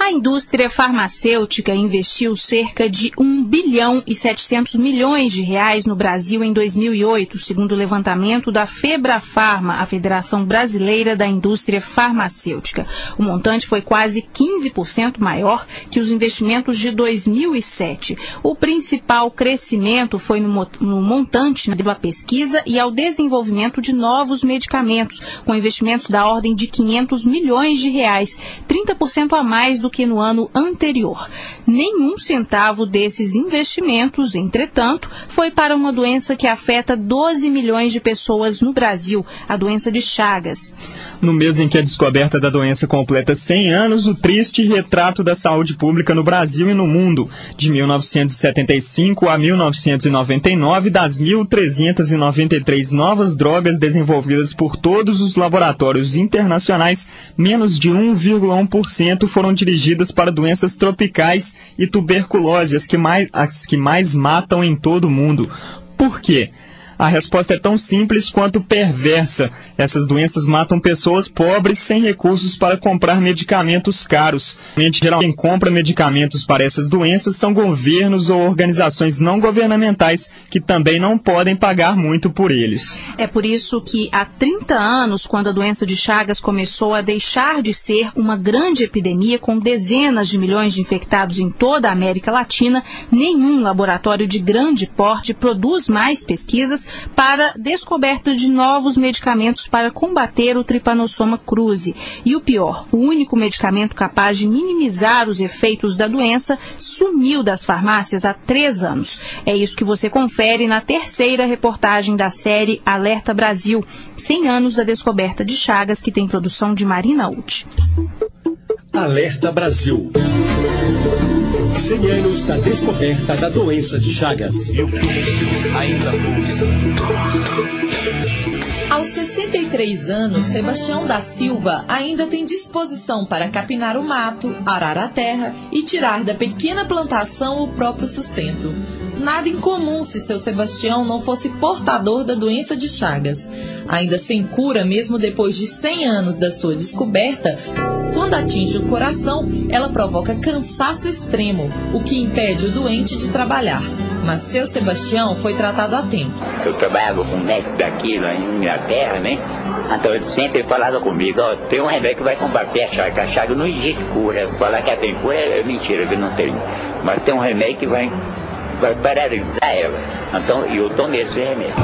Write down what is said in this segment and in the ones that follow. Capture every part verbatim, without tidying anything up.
A indústria farmacêutica investiu cerca de um bilhão e setecentos milhões de reais no Brasil em dois mil e oito, segundo o levantamento da Febrafarma, a Federação Brasileira da Indústria Farmacêutica. O montante foi quase quinze por cento maior que os investimentos de dois mil e sete. O principal crescimento foi no, no montante da pesquisa e ao desenvolvimento de novos medicamentos, com investimentos da ordem de quinhentos milhões de reais, trinta por cento a mais do que no ano anterior. Nenhum centavo desses investimentos, entretanto, foi para uma doença que afeta doze milhões de pessoas no Brasil, a doença de Chagas. No mês em que a descoberta da doença completa cem anos, o triste retrato da saúde pública no Brasil e no mundo, de mil novecentos e setenta e cinco a mil novecentos e noventa e nove, das mil trezentas e noventa e três novas drogas desenvolvidas por todos os laboratórios internacionais, menos de um vírgula um por cento foram dirigidas para doenças tropicais e tuberculose, as que mais, as que mais matam em todo o mundo. Por quê? A resposta é tão simples quanto perversa. Essas doenças matam pessoas pobres sem recursos para comprar medicamentos caros. Geralmente, quem compra medicamentos para essas doenças são governos ou organizações não governamentais que também não podem pagar muito por eles. É por isso que há trinta anos, quando a doença de Chagas começou a deixar de ser uma grande epidemia com dezenas de milhões de infectados em toda a América Latina, nenhum laboratório de grande porte produz mais pesquisas para descoberta de novos medicamentos para combater o Trypanosoma cruzi. E o pior, o único medicamento capaz de minimizar os efeitos da doença sumiu das farmácias há três anos. É isso que você confere na terceira reportagem da série Alerta Brasil, cem anos da descoberta de Chagas, que tem produção de Marina Uth. Alerta Brasil. cem anos da descoberta da doença de Chagas. Eu ainda Aos sessenta e três anos, Sebastião da Silva ainda tem disposição para capinar o mato, arar a terra e tirar da pequena plantação o próprio sustento. Nada incomum se seu Sebastião não fosse portador da doença de Chagas. Ainda sem cura, mesmo depois de cem anos da sua descoberta, quando atinge o coração, ela provoca cansaço extremo, o que impede o doente de trabalhar. Mas seu Sebastião foi tratado a tempo. Eu trabalhava com um médico daqui, lá em Inglaterra, né? Então ele sempre falava comigo, ó, tem um remédio que vai combater a chaga. A chaga não existe cura. Falar que ela tem cura é mentira, que não tem. Mas tem um remédio que vai, vai paralisar ela. Então eu tomei esse remédio.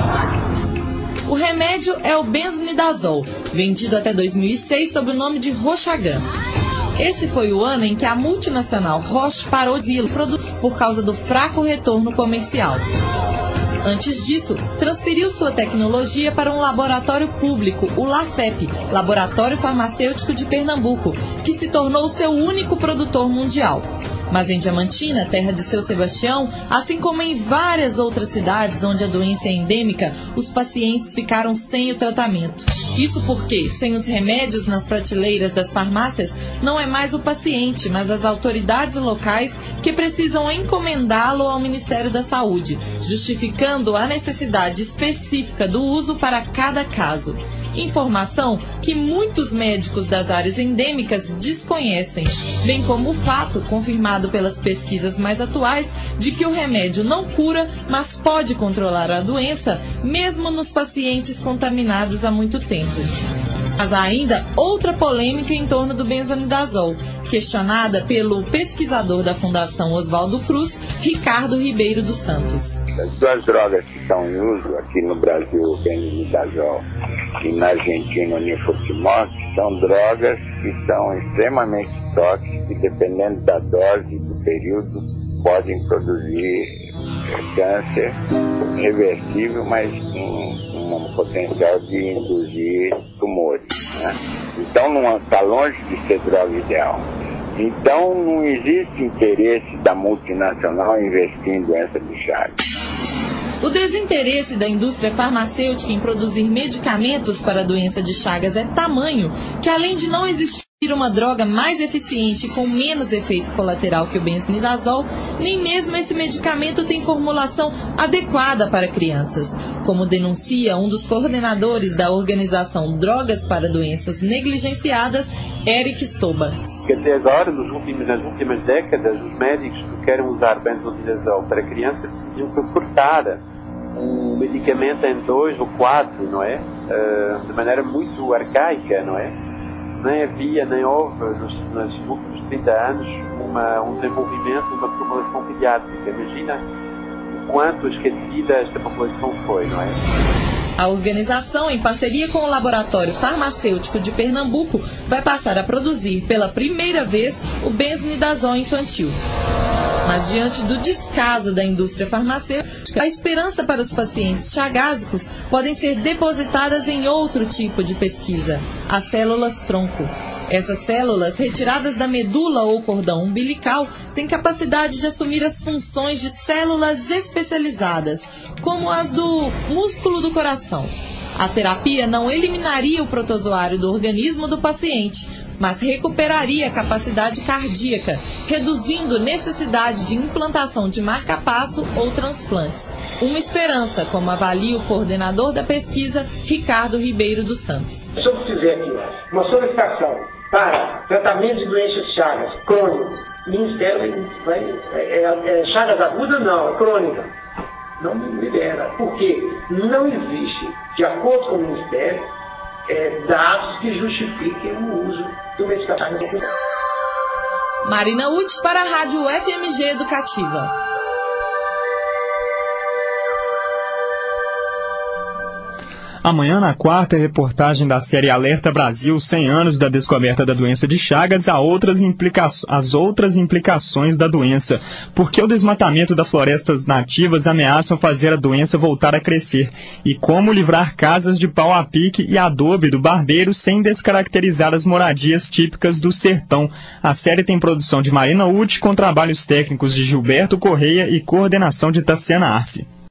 O remédio é o benzimidazol, vendido até dois mil e seis sob o nome de Roxagan. Esse foi o ano em que a multinacional Roche parou de produzir por causa do fraco retorno comercial. Antes disso, transferiu sua tecnologia para um laboratório público, o LAFEP, Laboratório Farmacêutico de Pernambuco, que se tornou seu único produtor mundial. Mas em Diamantina, terra de seu Sebastião, assim como em várias outras cidades onde a doença é endêmica, os pacientes ficaram sem o tratamento. Isso porque, sem os remédios nas prateleiras das farmácias, não é mais o paciente, mas as autoridades locais que precisam encomendá-lo ao Ministério da Saúde, justificando a necessidade específica do uso para cada caso. Informação que muitos médicos das áreas endêmicas desconhecem, bem como o fato, confirmado pelas pesquisas mais atuais, de que o remédio não cura, mas pode controlar a doença, mesmo nos pacientes contaminados há muito tempo. Mas há ainda outra polêmica em torno do benzimidazol, questionada pelo pesquisador da Fundação Oswaldo Cruz, Ricardo Ribeiro dos Santos. As duas drogas que estão em uso aqui no Brasil, o benzimidazol, e na Argentina o nifurtimox, são drogas que são extremamente tóxicas e, dependendo da dose e do período, podem produzir câncer reversível, mas com um potencial de induzir tumores, né? Então não está longe de ser droga ideal. Então não existe interesse da multinacional em investir em doença de Chagas. O desinteresse da indústria farmacêutica em produzir medicamentos para a doença de Chagas é tamanho que, além de não existir uma droga mais eficiente e com menos efeito colateral que o benzimidazol, nem mesmo esse medicamento tem formulação adequada para crianças, como denuncia um dos coordenadores da organização Drogas para Doenças Negligenciadas, Eric Stoba. Até agora, nos últimos, nas últimas décadas, os médicos que querem usar benzodiazol para crianças tinham que cortar um medicamento em dois ou quatro, não é? Uh, de maneira muito arcaica, não é? Nem havia, nem houve, nos, nos últimos trinta anos, uma, um desenvolvimento de uma população pediátrica. Imagina o quanto esquecida esta população foi, não é? A organização, em parceria com o Laboratório Farmacêutico de Pernambuco, vai passar a produzir pela primeira vez o benzimidazol infantil. Mas diante do descaso da indústria farmacêutica, a esperança para os pacientes chagásicos podem ser depositadas em outro tipo de pesquisa, as células-tronco. Essas células, retiradas da medula ou cordão umbilical, têm capacidade de assumir as funções de células especializadas, como as do músculo do coração. A terapia não eliminaria o protozoário do organismo do paciente, mas recuperaria a capacidade cardíaca, reduzindo necessidade de implantação de marca-passo ou transplantes. Uma esperança, como avalia o coordenador da pesquisa, Ricardo Ribeiro dos Santos. Se eu fizer aqui uma solicitação para tratamento de doenças de Chagas crônicas, o Ministério vai, é, é, é Chagas aguda não, é crônica. Não me libera, porque não existe, de acordo com o Ministério, é, dados que justifiquem o uso do medicamento. Marina Uth para a Rádio F M G Educativa. Amanhã, na quarta reportagem da série Alerta Brasil, cem anos da descoberta da doença de Chagas, há outras implica- as outras implicações da doença. Por que o desmatamento das florestas nativas ameaçam fazer a doença voltar a crescer? E como livrar casas de pau a pique e adobe do barbeiro sem descaracterizar as moradias típicas do sertão? A série tem produção de Marina Uth, com trabalhos técnicos de Gilberto Correia e coordenação de Tassiana Arce.